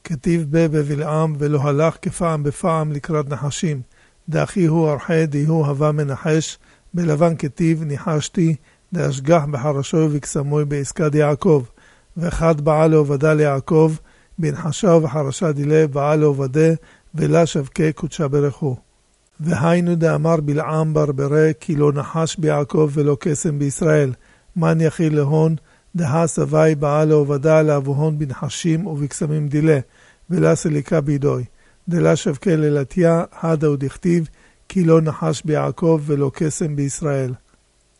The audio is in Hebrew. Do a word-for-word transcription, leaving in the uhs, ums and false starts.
כתיב בה בבלעם ולא הלך כפעם בפעם לקראת נחשים. דאחי הוא ארחה דיהו הווה מנחש, בלבן כתיב ניחשתי, דאשגח בחרשו ובקסמוי בעסקת יעקב. ואחד באה לעובדה ליעקב, בנחשה ובחרשה דילה באה לעובדה, ולה שבקה קודשה ברכו. והיינו דאמר בלעם ברברה, כי לא נחש ביעקב ולא קסם בישראל. מן יחיל להון, דהה סבי באה לעובדה לאבוהון בנחשים ובקסמים דילה, ולה סליקה בידוי. דלה שבקה ללתיה, הדה ודכתיב, כי לא נחש ביעקב ולא קסם בישראל.